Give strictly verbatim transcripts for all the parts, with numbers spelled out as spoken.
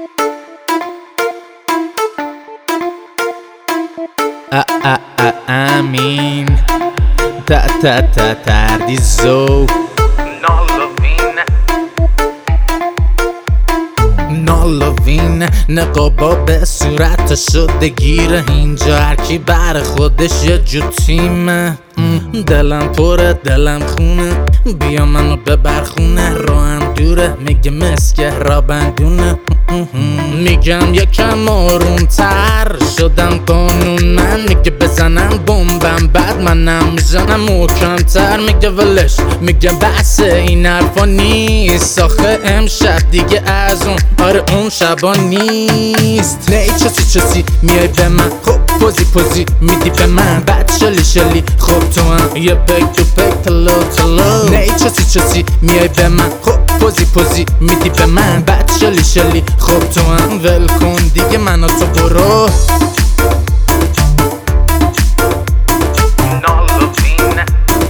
امین تا تا تا تردیزو نالوین نالوین نقابا به صورت شده گیره اینجا هرکی بر خودش یه جو تیمه. دلم پره دلم خونه بیا منو ببر خونه راهم دوره میگه مسکه را بندونه میگم یکم آروم تر شدم قانون من میگه بزنم بمبم بعد منم میزنم محکم تر میگه ولش میگه بحث این حرفا نیست آخه امشب دیگه از اون آره اون شبا نیست. نه چسی چسی میای به من خب پوزی پوزی میدی به من بعد شلی شلی خب تو هم یه پک تو پک تلو تلو. نه چسی چسی میای به من خب پوزی پوزی میدی به من بعد شلی شلی خب تو هم ول کن دیگه منو تو برو. نالوین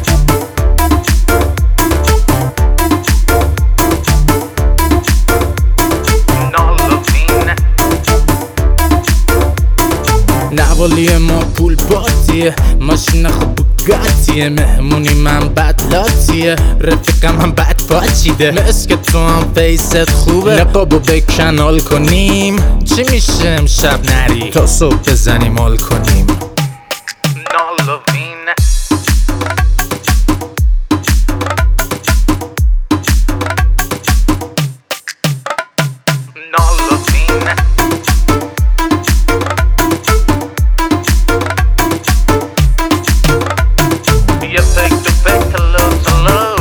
نالوین نوالی ما پول باتیه ماشین خوب بگاتیه مهمونی من بد لاتیه رفیقم هم بد پاچیده مسک تو هم فیست خوبه نقابو بکن حال کنیم چی میشه امشب نری تا صبح بزنیم حال کنیم. نالوین نالوین یه پک تو پک تلو تلو.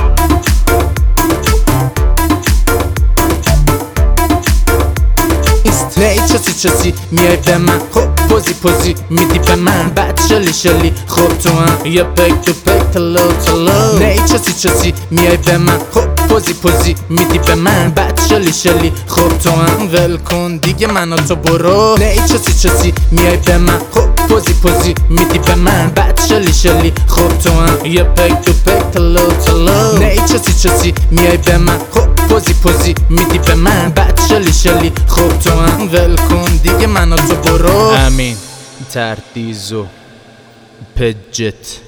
نه چسی چسی میای به من خب پوزی پوزی میدی به من بعد شلی شلی خب تو هم یه پک تو پک تلو تلو. نه چسی چسی میای به من خب پوزی پوزی میدی به من بعد شلی شلی خب تو هم ول کن دیگه منو تو برو. نه چسی چسی میای به من خب پوزی پوزی میدی به من بعد شلی شلی خب تو هم یه پک تو پک تلو تلو. نه چسی چسی میای به من خب پوزی پوزی میدی به من بعد شلی شلی خب تو هم ول کن دیگه منو تو برو. امین تردیزو پجت